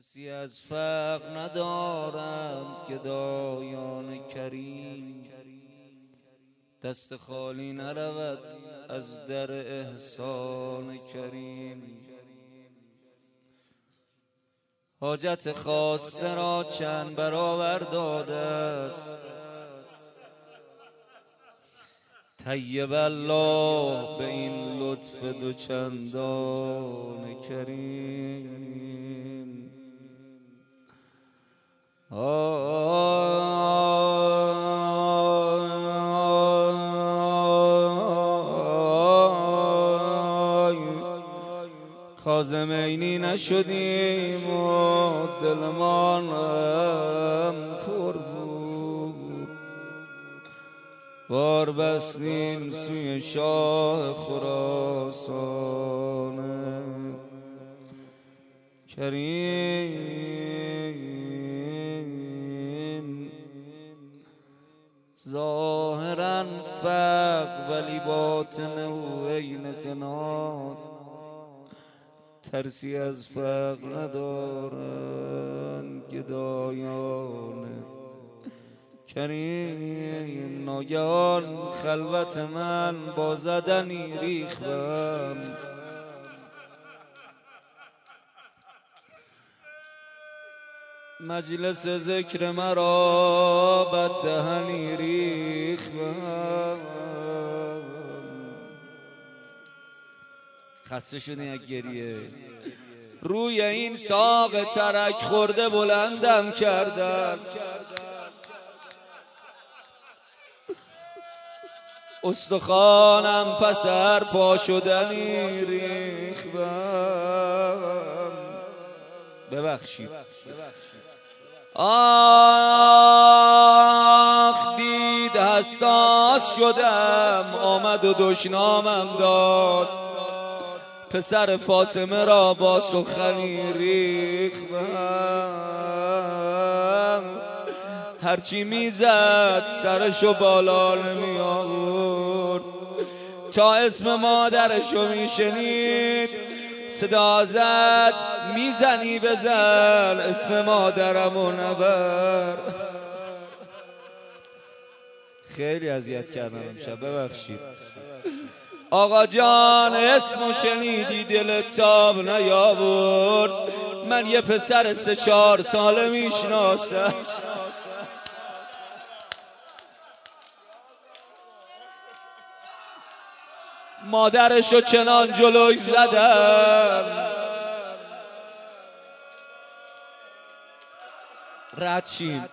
ترسی از فقر ندارم که دایان کریم دست خالی نرود از در احسان کریم. حاجت خاصه را چند برابر داده است، طیب الله به این لطف دوچندان کریم. کاظمینی نشدیم و دلمان پر بود، بار بستیم سوی شاه خراسان کریم. ظاهرا فقر ولی باطن و عین قناعت، ترسی از فقر ندارن گدایان کریم. ناگهان خلوت من با زدنی ریختم، مجلس ذکر مرا بددهنی ریختم. خسته شدی یک گریه، روی این ساق ترک خورده بلندم کردم، استخوانم پس هر پا شدنی ریختم. ببخشید آخ دید حساس شدم، آمد و دشنامم داد، پسر فاطمه را با سخنی ریختم. هرچی میزد سرشو بالا نمی آورد، تا اسم مادرشو میشنید صدا زد میزنی بزن اسم مادرمو نبر. خیلی اذیت کردم امشب، ببخشید. آقا جان اسمو شنیدی دلت تاب نیاورد، من یه پسر 3-4 ساله میشناسم، مادرشو چنان جلوش زدم ردشیم.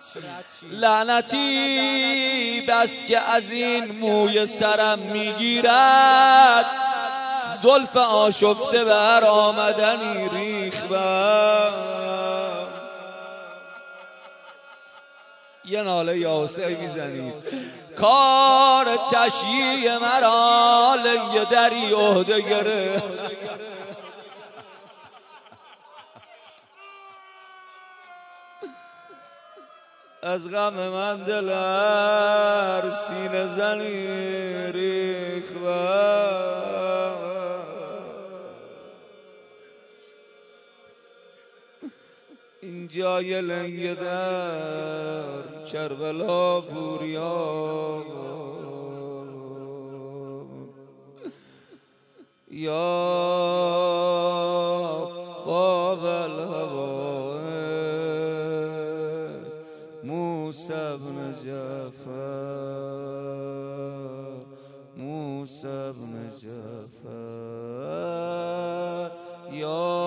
لعنتی بس که از این موی سرم میگیرد، زلف آشفته بر آمدنی ریختم. یه ناله یا حسین میزنید. کار تشییع مرا لنگ دری عهده گره، از غم من دلر سینه زنی ریختم. اینجا یه لنگ در کربلا بوریا، یا باب الهوای موسی بن جعفر، موسی بن جعفر، یا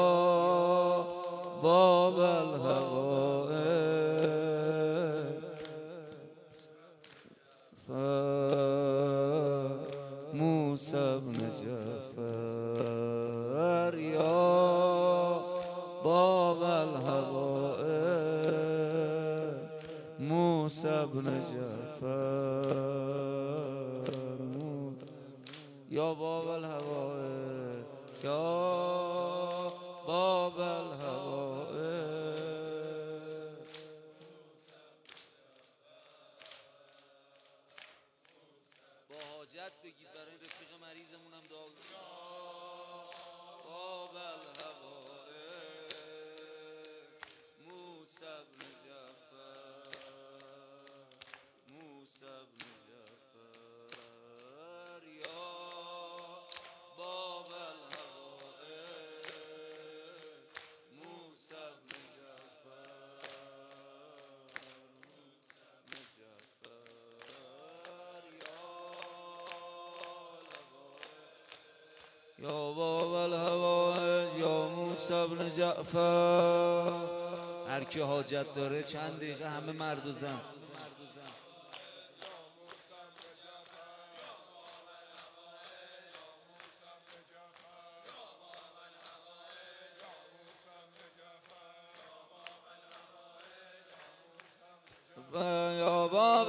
باب الهوای موسی بن جعفر، یا باب الهوای موسی بن جعفر، یا باب الهوای، یا باب الهوای. با حاجت بگید برای رفیق مریضمونم دعا باب الهوای. یا باب الهوائج یا موسی بن جعفر. هر کی حاجت داره چند دقیقه همه مرد و زن. یا باب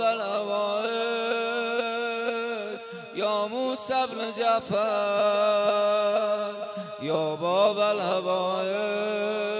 الهوائج یا موسی بن جعفر. یا باب الهوائج